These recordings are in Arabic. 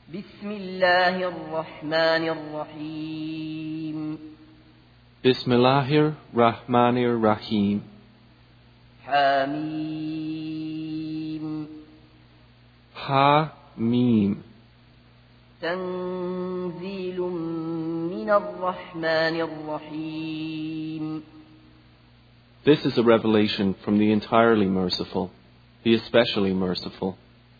بسم الله الرحمن الرحيم Bismillahir Rahmanir Rahim. حميم Ha Mim. تنزيل من الرحمن الرحيم. This is a revelation from the entirely merciful, the especially merciful.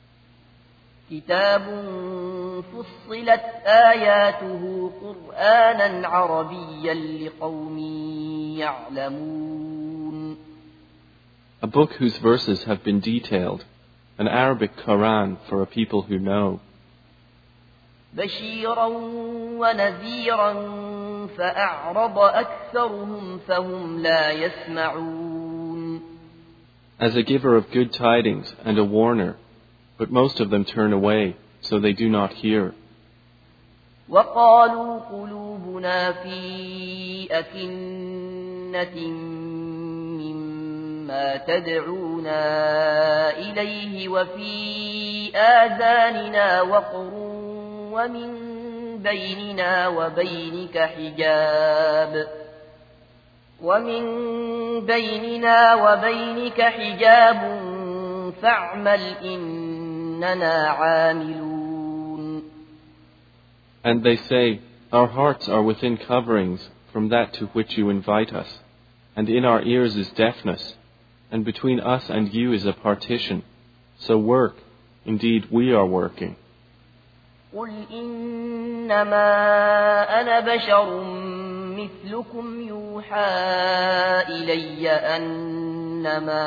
كتاب فصلت آياته قرآنا عربيا لقوم يعلمون. A book whose verses have been detailed, an Arabic Quran for a people who know. بشيرا ونذيرا فأعرض أكثرهم فهم لا يسمعون. As a giver of good tidings and a warner, but most of them turn away, so they do not hear. وقالوا قلوبنا في أكنة مما تدعونا إليه وفي آذاننا وقر ومن بيننا وبينك حجاب فاعمل إننا عاملون. And they say, our hearts are within coverings from that to which you invite us, and in our ears is deafness, and between us and you is a partition. So work, indeed we are working. قل إنما أنا بشر مثلكم يوحى إلي أنما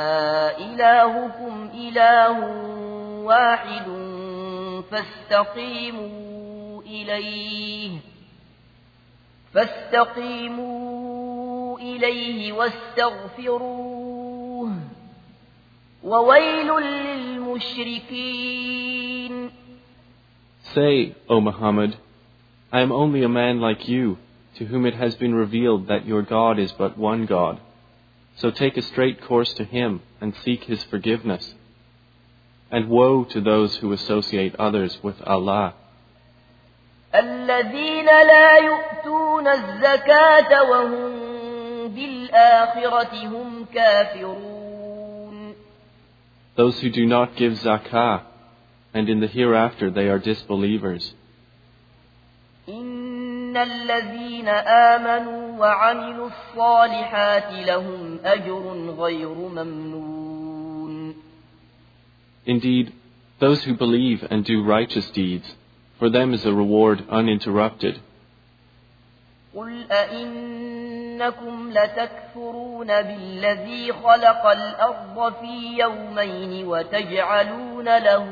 إلهكم إله واحد فاستقيموا إليه واستغفروه وويل للمشركين. Say, O Muhammad, I am only a man like you, to whom it has been revealed that your God is but one God. So take a straight course to Him and seek His forgiveness. And woe to those who associate others with Allah. الذين لا يؤتون الزكاة وهم بالآخرة هم كافرون. Those who do not give zakah, and in the hereafter they are disbelievers. إن الذين آمنوا وعملوا الصالحات لهم أجر غير ممنون. Indeed, those who believe and do righteous deeds, for them is a reward uninterrupted. قل أئنكم لتكفرون بالذي خلق الأرض في يومين وتجعلون له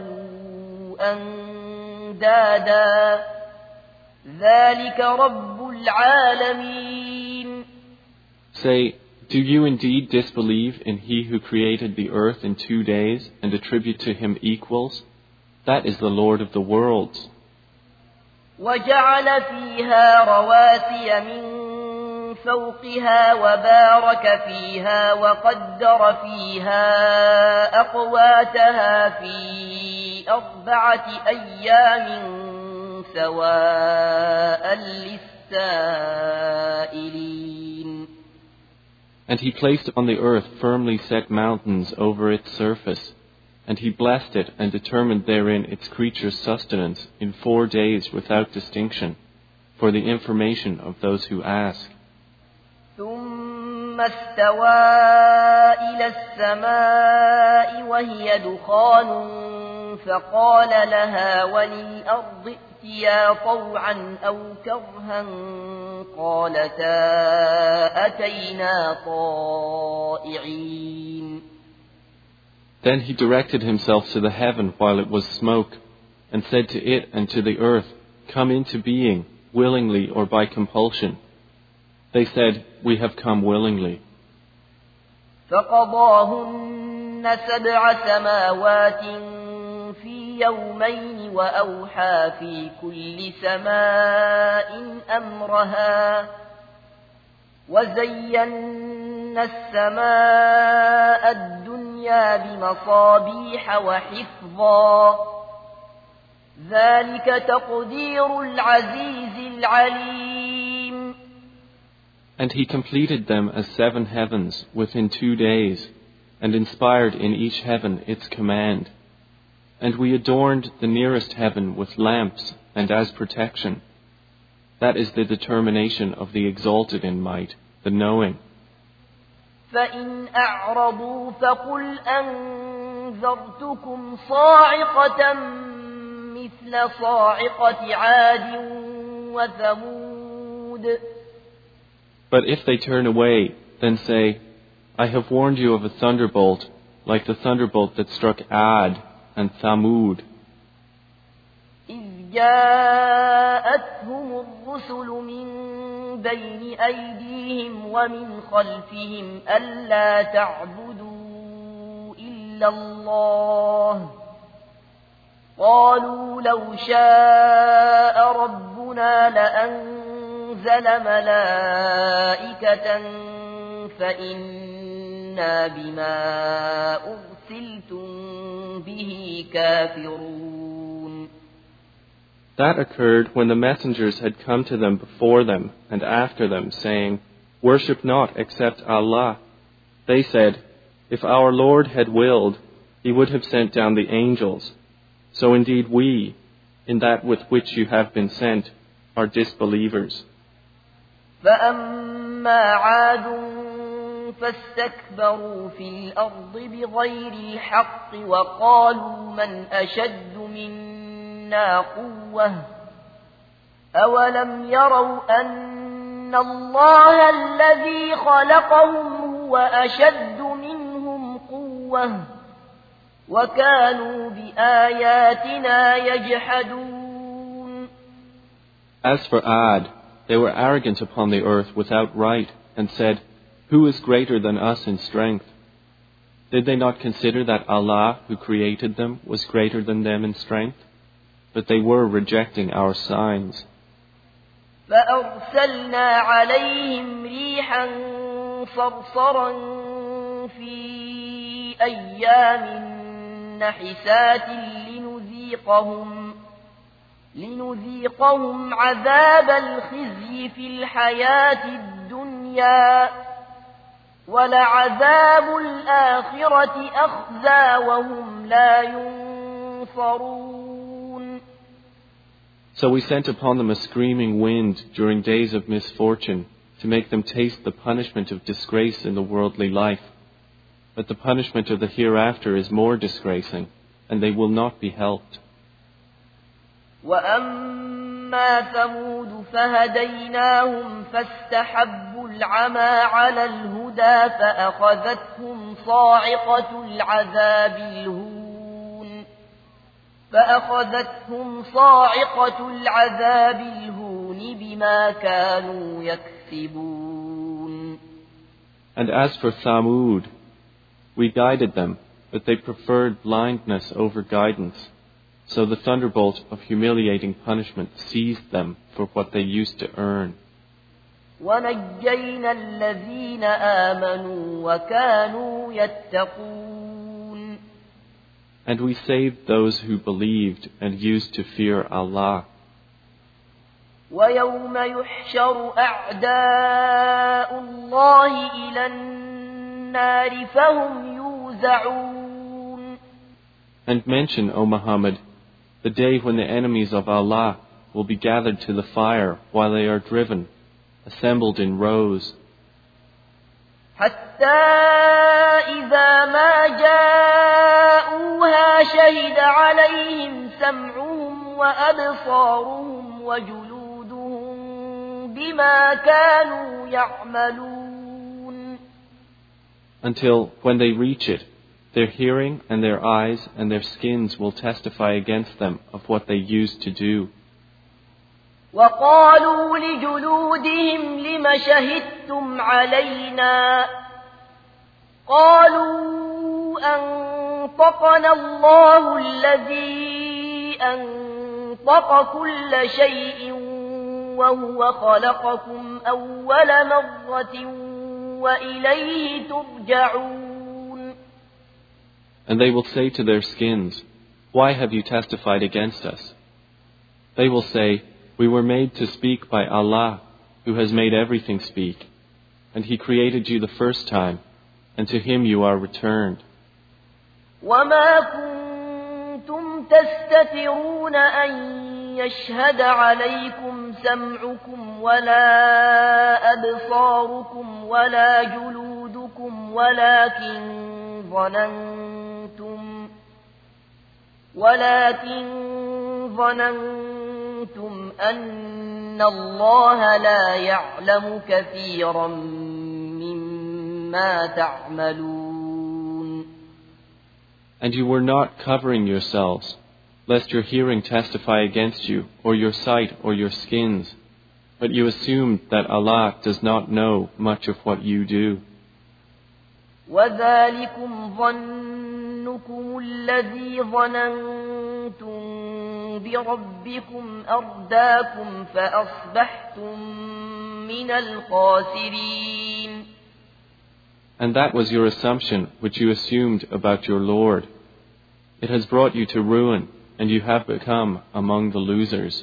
أندادا ذلك رب العالمين. Say, do you indeed disbelieve in He who created the earth in 2 days and attribute to Him equals? That is the Lord of the worlds. وجعل فيها رواسي من فوقها وبارك فيها وقدر فيها أقواتها في 4 أيام سواء للسائلين. And He placed on the earth firmly set mountains over its surface, and He blessed it and determined therein its creatures' sustenance in 4 days without distinction, for the information of those who ask. ثم استوى إلى السماء وهي دخان فقال لها وللأرض ائتيا طوعا أو كرها قالتا أتينا طائعين. Then He directed Himself to the heaven while it was smoke, and said to it and to the earth, come into being, willingly or by compulsion. They said, we have come willingly. فقضاهن 7 سماوات في يومين وأوحى في كل سماء أمرها وزينا السماء الدنيا بمصابيح وحفظا ذلك تقدير العزيز العليم. And he completed them as 7 heavens within 2 days, and inspired in each heaven its command. And we adorned the nearest heaven with lamps and as protection. That is the determination of the exalted in might, the knowing. فإن أعرضوا فقل أنذرتكم صاعقة مثل صاعقة عاد وثمود. But if they turn away, then say, I have warned you of a thunderbolt, like the thunderbolt that struck Ad and Thamud. إذ جاءتهم الرسل من بين أيديهم ومن خلفهم ألا تعبدوا إلا الله قالوا لو شاء ربنا لأنزل ملائكة فإنا بما أرسلتم به كافرون. That occurred when the messengers had come to them before them and after them, saying, Worship not except Allah. They said, If our Lord had willed, He would have sent down the angels. So indeed we, in that with which you have been sent, are disbelievers. فأما عاد فاستكبروا في الأرض بغير الحق وقالوا من أشد منا قوة أولم يروا أن الله الذي خلقهم هو أشد منهم قوة وكانوا بآياتنا يجحدون. As for Ad, they were arrogant upon the earth without right and said, Who is greater than us in strength? Did they not consider that Allah, who created them, was greater than them in strength? But they were rejecting our signs. فأرسلنا عليهم ريحا صرصرا في أيام نحسات لنذيقهم عذاب الخزي في الحياة الدنيا ولعذاب الآخرة أخزى وهم لا ينصرون. So we sent upon them a screaming wind during days of misfortune to make them taste the punishment of disgrace in the worldly life. But the punishment of the hereafter is more disgracing, and they will not be helped. وأما ثمود فهديناهم فاستحبوا العمى على الهدى فأخذتهم صاعقة العذاب الهون بما كانوا يكسبون. And as for Thamud, we guided them, but they preferred blindness over guidance. So the thunderbolt of humiliating punishment seized them for what they used to earn. وَنَجَّيْنَا الَّذِينَ آمَنُوا وَكَانُوا يَتَّقُونَ. And we saved those who believed and used to fear Allah. وَيَوْمَ يُحْشَرُ أَعْدَاءُ اللَّهِ إِلَى النَّارِ فَهُمْ يُوزَعُونَ. And mention, O Muhammad, the day when the enemies of Allah will be gathered to the fire while they are driven, assembled in rows. حتى إذا ما جاءوها شهد عليهم سمعهم وأبصارهم وجلودهم بما كانوا يعملون. Until when they reach it, their hearing and their eyes and their skins will testify against them of what they used to do. وقالوا لجلودهم لم شهدتم علينا قالوا أنطقنا الله الذي أنطق كل شيء وهو خلقكم أول مرة وإليه ترجعون. And they will say to their skins, Why have you testified against us? They will say, "We were made to speak by Allah, who has made everything speak, and He created you the first time, and to Him you are returned." وما كنتم تستترون أن يشهد عليكم سمعكم ولا أبصاركم ولا جلودكم ولكن ظننتم أن الله لا يعلم كثيرا مما تعملون. And you were not covering yourselves, lest your hearing testify against you, or your sight, or your skins, but you assumed that Allah does not know much of what you do. وَذَلِكُمْ ظَنُّكُمُ الَّذِي ظَنَنْتُمْ بِرَبِّكُمْ أَرْدَاكُمْ فَأَصْبَحْتُمْ مِنَ الْخَاسِرِينَ. And that was your assumption which you assumed about your Lord. It has brought you to ruin, and you have become among the losers.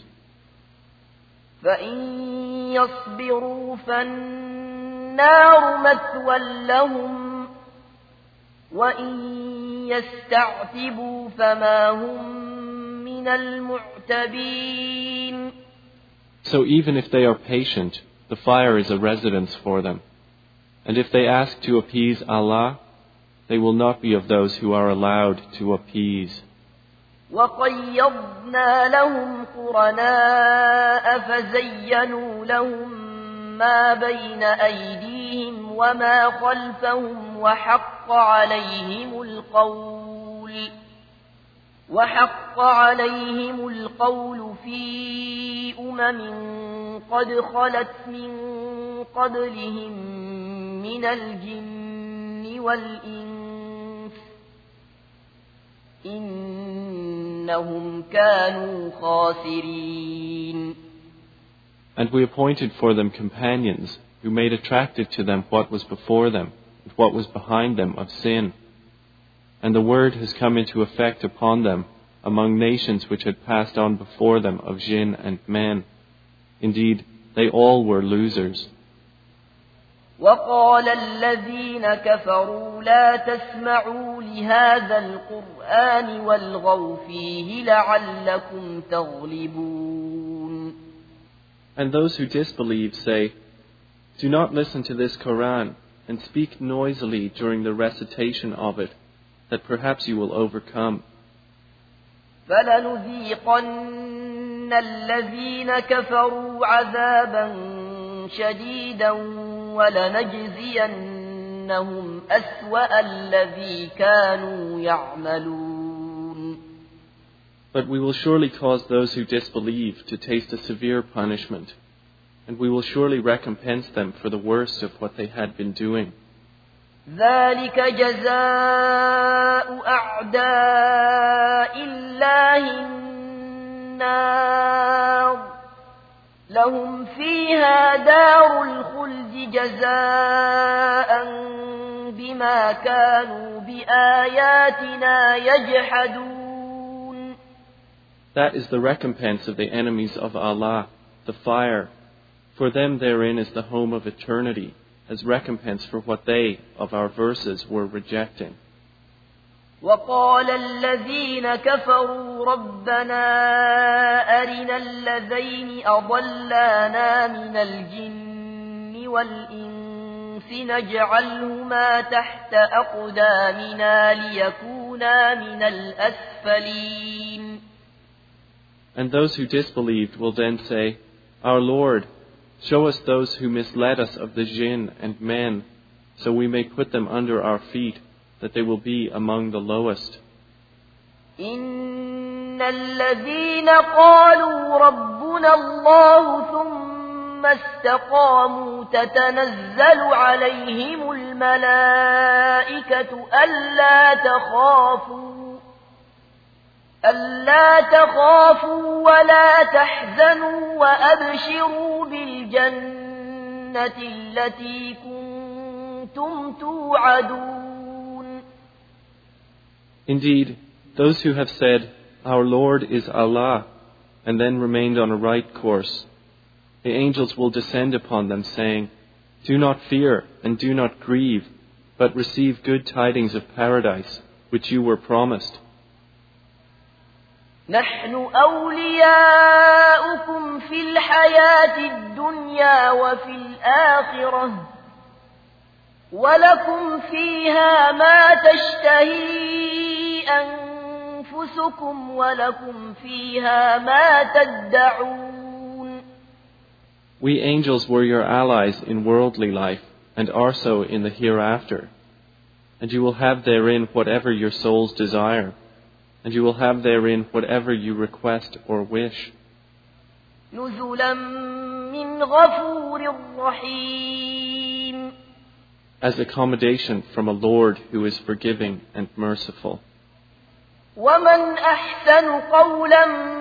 فَإِن يَصْبِرُوا فَالنَّارُ مَثْوًى لَهُمْ وَإِن يَسْتَعْتِبُوا فَمَا هُمْ مِنَ الْمُعْتَبِينَ. So even if they are patient, the fire is a residence for them. And if they ask to appease Allah, they will not be of those who are allowed to appease. وَقَيَّضْنَا لَهُمْ قُرَنَاءَ فَزَيَّنُوا لَهُم مَّا بَيْنَ أَيْدِيهِمْ وَمَا خَلْفَهُمْ وَحَقَّ عَلَيْهِمُ الْقَوْلُ فِي قَدْ خَلَتْ مِن قَبْلِهِم مِّنَ الْجِنِّ وَالْإِنسِ إِنَّهُمْ كَانُوا خَاسِرِينَ. And we appointed for them companions who made attractive to them what was before them and what was behind them of sin. And the word has come into effect upon them among nations which had passed on before them of jinn and men. Indeed, they all were losers. وَقَالَ الَّذِينَ كَفَرُوا لَا تَسْمَعُوا لِهَذَا الْقُرْآنِ وَالْغَوْا فِيهِ لَعَلَّكُمْ تَغْلِبُونَ. And those who disbelieve say, "Do not listen to this Quran and speak noisily during the recitation of it, that perhaps you will overcome." فَلَنُذِيقَنَّ الَّذِينَ كَفَرُوا عَذَابًا شَدِيدًا وَلَنَجْزِيَنَّهُمْ أَسْوَأَ الَّذِي كَانُوا يَعْمَلُونَ. But we will surely cause those who disbelieve to taste a severe punishment, and we will surely recompense them for the worst of what they had been doing. ذَلِكَ جَزَاءُ أَعْدَاءِ اللَّهِ النَّارُ لَهُمْ فِيهَا دَارُ الْخُلْدِ جَزَاءً بِمَا كَانُوا بِآيَاتِنَا يَجْحَدُونَ. That is the recompense of the enemies of Allah, the fire. For them therein is the home of eternity, as recompense for what they, of our verses, were rejecting. وَقَالَ الَّذِينَ كَفَرُوا رَبَّنَا أَرِنَا الَّذَيْنِ أَضَلَّانَا مِنَ الْجِنِّ وَالْإِنسِ نَجْعَلْهُمَا تَحْتَ أَقْدَامِنَا لِيَكُونَا مِنَ الْأَسْفَلِينَ. And those who disbelieved will then say, "Our Lord, show us those who misled us of the jinn and men, so we may put them under our feet, that they will be among the lowest." إِنَّ الَّذِينَ قَالُوا رَبُّنَا اللَّهُ ثُمَّ اسْتَقَامُوا تَتَنَزَّلُ عَلَيْهِمُ الْمَلَائِكَةُ أَلَّا تَخَافُوا وَلَا تَحْزَنُوا وَأَبْشِرُوا بِالْجَنَّةِ الَّتِي كُنتُمْ تُوعَدُونَ. Indeed, those who have said, "Our Lord is Allah," and then remained on a right course, the angels will descend upon them, saying, "Do not fear and do not grieve, but receive good tidings of paradise, which you were promised. نحن أولياؤكم في الحياة الدنيا وفي الآخرة ولكم فيها ما تشتهي أنفسكم ولكم فيها ما تدعون." We angels were your allies in worldly life, and are so in the hereafter. And you will have therein whatever your souls desire, and you will have therein whatever you request or wish. نزلا من غفور رحيم. As accommodation from a Lord who is forgiving and merciful. ومن أحسن قولا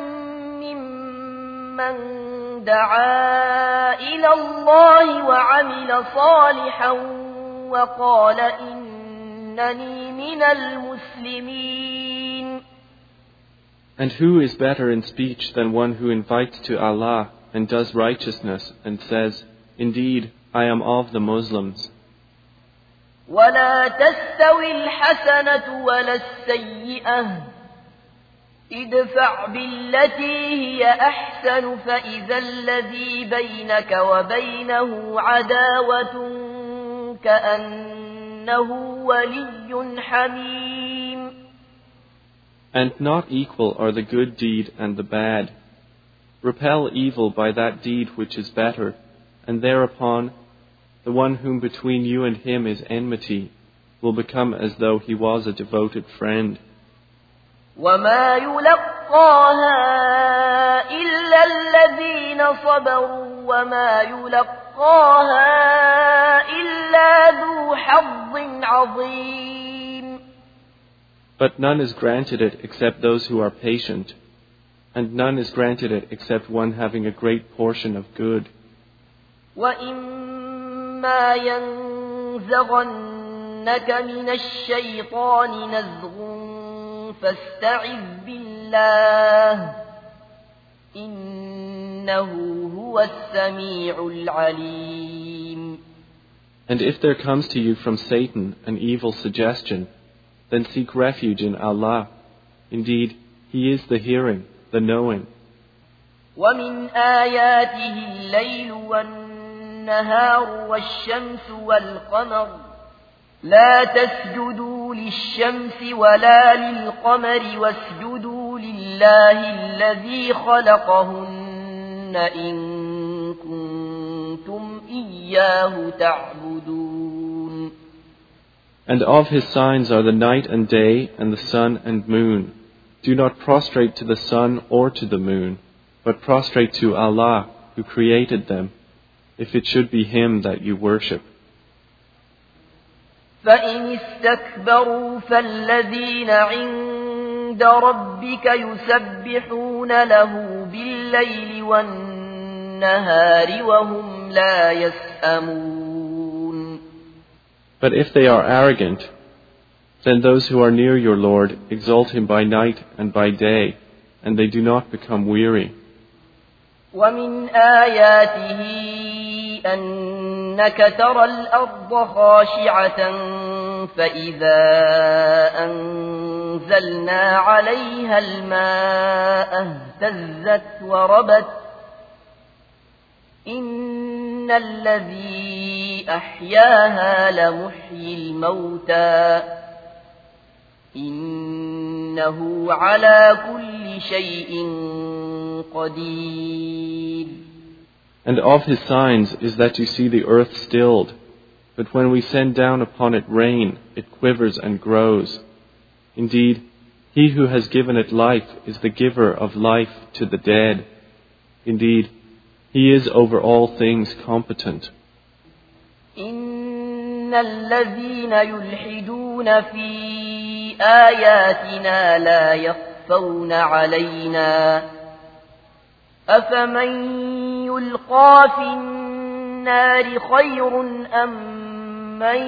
ممن دعا إلى الله وعمل صالحا وقال إنني من المسلمين. And who is better in speech than one who invites to Allah and does righteousness and says, "Indeed, I am of the Muslims." ولا تستوي الحسنة ولا السيئة ادفع بالتي هي أحسن فإذا الذي بينك وبينه عداوة كأنه ولي حميم. And not equal are the good deed and the bad. Repel evil by that deed which is better, and thereupon the one whom between you and him is enmity will become as though he was a devoted friend. وما يلقاها إلا الذين صبروا وما يلقاها إلا ذو حظ عظيم. But none is granted it except those who are patient, and none is granted it except one having a great portion of good. وَإِمَّا يَنزَغَنَّكَ مِنَ الشَّيْطَانِ نَزْغٌ فَاسْتَعِذْ بِاللَّهِ إِنَّهُ هُوَ السَّمِيعُ الْعَلِيمُ. And if there comes to you from Satan an evil suggestion, then seek refuge in Allah. Indeed, He is the hearing, the knowing. وَمِنْ آيَاتِهِ اللَّيْلُ وَالنَّهَارُ وَالشَّمْسُ وَالْقَمَرُ لَا تَسْجُدُوا لِلشَّمْسِ وَلَا لِلْقَمَرِ وَاسْجُدُوا لِلَّهِ الَّذِي خَلَقَهُنَّ إِن كُنتُمْ إِيَّاهُ تَعْبُدُونَ. And of His signs are the night and day and the sun and moon. Do not prostrate to the sun or to the moon, but prostrate to Allah who created them, if it should be Him that you worship. فَإِنِ اسْتَكْبَرُوا فَالَّذِينَ عِندَ رَبِّكَ يُسَبِّحُونَ لَهُ بِاللَّيْلِ وَالنَّهَارِ وَهُمْ لَا يَسْأَمُونَ. But if they are arrogant, then those who are near your Lord exalt Him by night and by day, and they do not become weary. وَمِنْ آيَاتِهِ أَنَّكَ تَرَى الْأَرْضَ خَاشِعَةً فَإِذَا أَنزَلْنَا عَلَيْهَا الْمَاءَ اهْتَزَّتْ وَرَبَتْ إِنَّ الَّذِي أَحْيَاهَا لَمُحْيِي الْمَوْتَى إِنَّهُ عَلَى كُلِّ شَيْءٍ قدير. And of His signs is that you see the earth stilled, but when we send down upon it rain, it quivers and grows. Indeed, He who has given it life is the giver of life to the dead. Indeed, He is over all things competent. إن الذين يلحدون في آياتنا لا يخفون علينا أفمن يلقى في النار خير أم من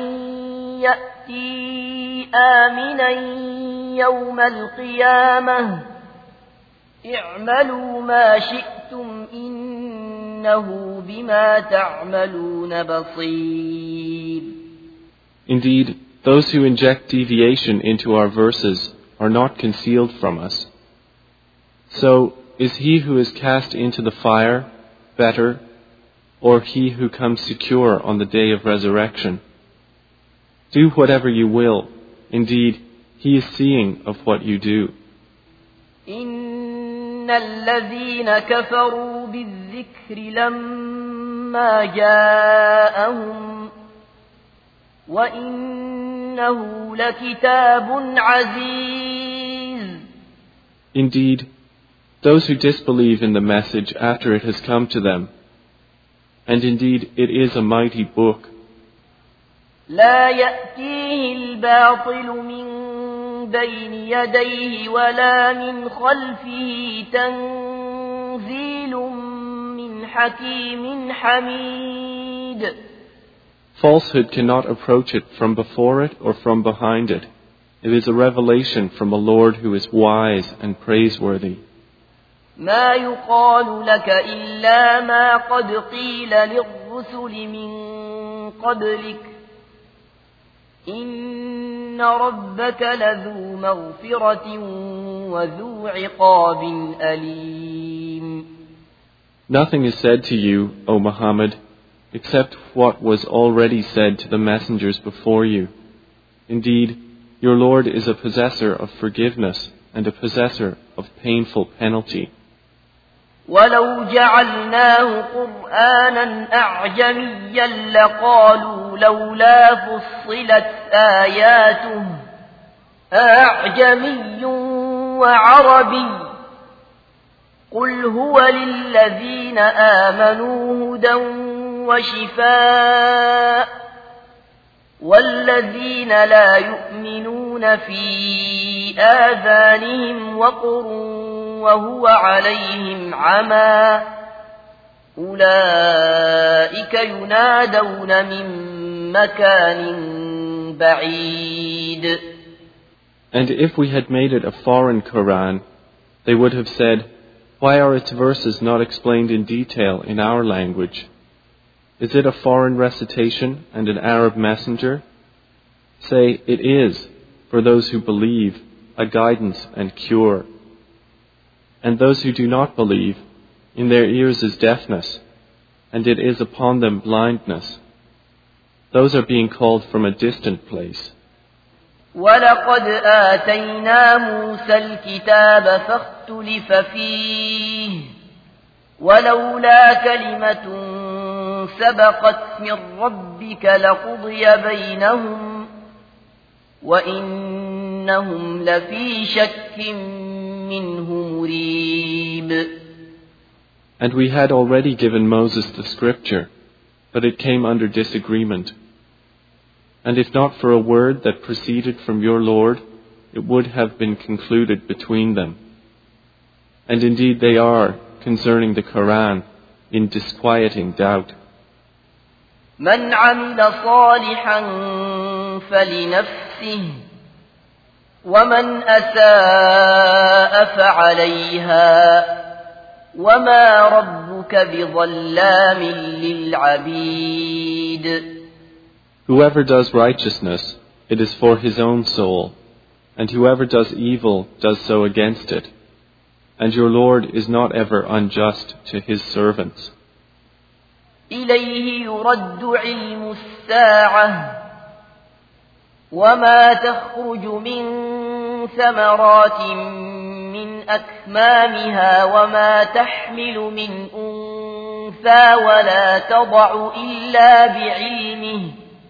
يأتي آمنا يوم القيامة اعملوا ما شئتم إنه بما تعملون بصير. Indeed, those who inject deviation into our verses are not concealed from us. So, is he who is cast into the fire better, or he who comes secure on the day of resurrection? Do whatever you will. Indeed, he is seeing of what you do. إن الذين كفروا بالذكر لما جاءهم وإنه لكتاب عزيز. Indeed, those who disbelieve in the message after it has come to them, and indeed it is a mighty book. لا يأتيه الباطل من بين يديه ولا من خلفه تنزيل من حكيم حميد. Falsehood cannot approach it from before it or from behind it. It is a revelation from a Lord who is wise and praiseworthy. ما يقال لك إلا ما قد قيل للرسل من قبلك إن ربك لذو مغفرة وذو عقاب أليم. Nothing is said to you, O Muhammad, except what was already said to the messengers before you. Indeed, your Lord is a possessor of forgiveness and a possessor of painful penalty. ولو جعلناه قرآنا أعجميا لقالوا لولا فصلت آياته أعجمي وعربي قل هو للذين آمنوا هدى وشفاء والذين لا يؤمنون في آذانهم وقر وهو عليهم عمى أولئك ينادون من مكان بعيد. And if we had made it a foreign Quran, they would have said, why are its verses not explained in detail in our language? Is it a foreign recitation and an Arab messenger? Say, it is, for those who believe, a guidance and cure. And those who do not believe, in their ears is deafness, and it is upon them blindness. Those are being called from a distant place. وَلَقَدْ آتَيْنَا مُوسَى الْكِتَابَ فَاخْتُلِفَ فِيهِ وَلَوْلَا كَلِمَةٌ سَبَقَتْ مِنْ رَبِّكَ لَقُضِيَ بَيْنَهُمْ وَإِنَّهُمْ لَفِي شَكٍّ مِّنْهُ مُرِيبٍ. And we had already given Moses the scripture, but it came under disagreement. And if not for a word that proceeded from your Lord, it would have been concluded between them. And indeed they are, concerning the Quran, in disquieting doubt. من عمل صالحا فلنفسه ومن أساء فعليها وما ربك بظلام للعبيد. Whoever does righteousness, it is for his own soul, and whoever does evil does so against it. And your Lord is not ever unjust to his servants. إليه يرد علم الساعة وما تخرج من ثمرات من أكمامها وما تحمل من أنثى ولا تضع إلا بعلمه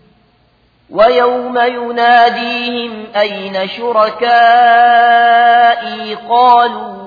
ويوم يناديهم أين شركائي قالوا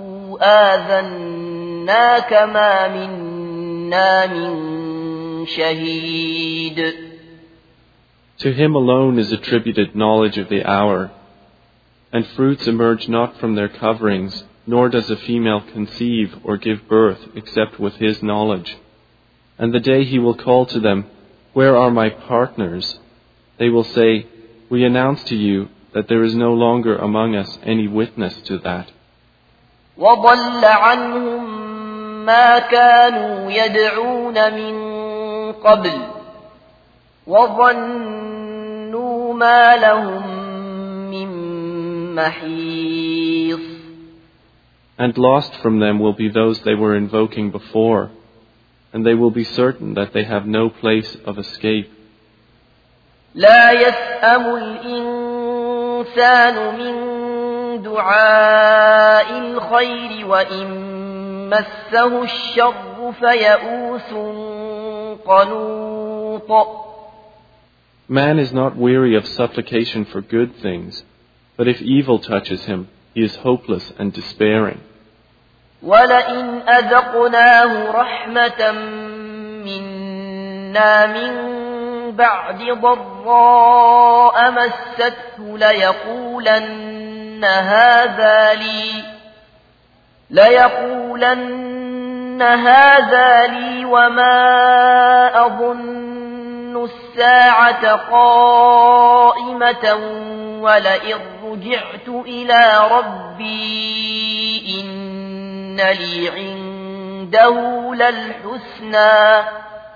آذناك ما منا من شهيد. To him alone is attributed knowledge of the hour, and fruits emerge not from their coverings, nor does a female conceive or give birth except with his knowledge. And the day he will call to them, where are my partners? They will say, we announce to you that there is no longer among us any witness to that. وضل عنهم ما كانوا يدعون من قبل وظنوا ما لهم من محيص. And lost from them will be those they were invoking before, and they will be certain that they have no place of escape. لا يسأم الإنسان من دعاء الخير وإن مسه الشر فيئوس قنوط. Man is not weary of supplication for good things, but if evil touches him, he is hopeless and despairing. وَلَئِنْ أَذَقْنَاهُ رَحْمَةً مِنَّا مِنْ بَعْدِ ضَرَّاءَ مَسَّتْهُ لَيَقُولَنَّ هَذَا لِي وَمَا أَظُنُّ السَّاعَةَ قَائِمَةً وَلَئِنْ رُجِعْتُ إِلَى رَبِّي إِنَّ لِي عِندَهُ لَلْحُسْنَى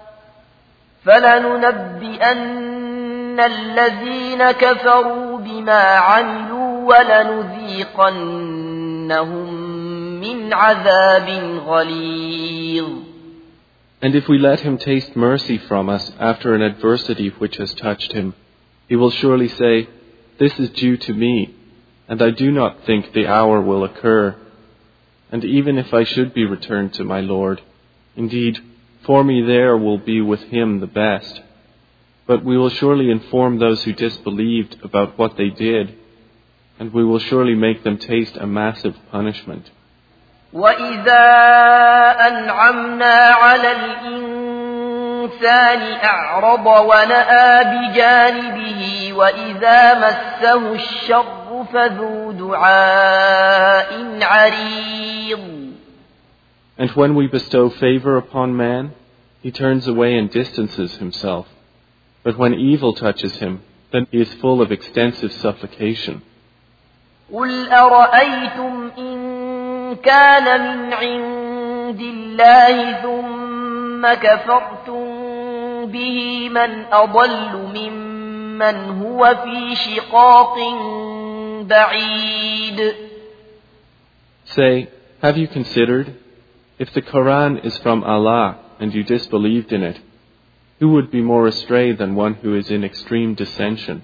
فَلَنُنَبِّئَنَّ الَّذِينَ كَفَرُوا بِمَا عَمِلُوا وَلَنُذِيقَنَّهُم مِّنْ عَذَابٍ غَلِيظٍ. And if we let him taste mercy from us after an adversity which has touched him, he will surely say, "This is due to me, and I do not think the hour will occur. And even if I should be returned to my Lord, indeed, for me there will be with him the best. But we will surely inform those who disbelieved about what they did, and we will surely make them taste a massive punishment." وَإِذَا أَنْعَمْنَا عَلَى الْإِنسَانِ أَعْرَضَ وَنَأَىٰ بِجَانِبِهِ وَإِذَا مَسَّهُ الشَّرُّ فَذُو دُعَاءٍ عَرِيضٍ. And when we bestow favor upon man, he turns away and distances himself. But when evil touches him, then he is full of extensive supplication. قُلْ أَرَأَيْتُمْ إِن كَانَ مِنْ عِندِ اللَّهِ ثُمَّ كَفَرْتُمْ بِهِ مَنْ أَضَلُّ مِمَّنْ هُوَ فِي شِقَاقٍ بَعِيدٍ. Say, have you considered, if the Quran is from Allah and you disbelieved in it, who would be more astray than one who is in extreme dissension?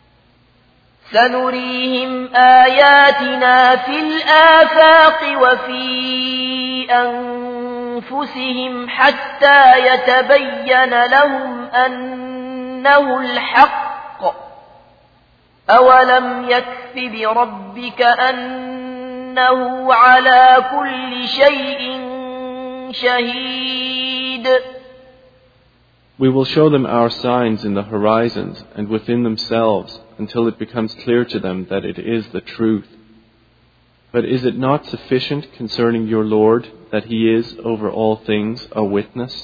سنريهم آياتنا في الآفاق وفي أنفسهم حتى يتبين لهم أنه الحق أولم يكف بربك أنه على كل شيء شهيد. We will show them our signs in the horizons and within themselves until it becomes clear to them that it is the truth. But is it not sufficient concerning your Lord that He is over all things a witness?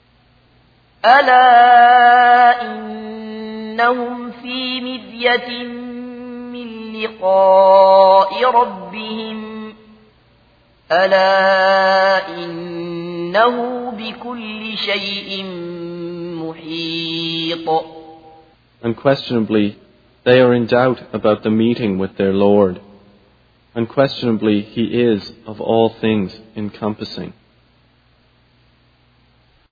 ألا إنهم في مذية من لقاء ربهم ألا إنه بكل شيء محيط. Unquestionably, they are in doubt about the meeting with their Lord. Unquestionably, He is of all things encompassing.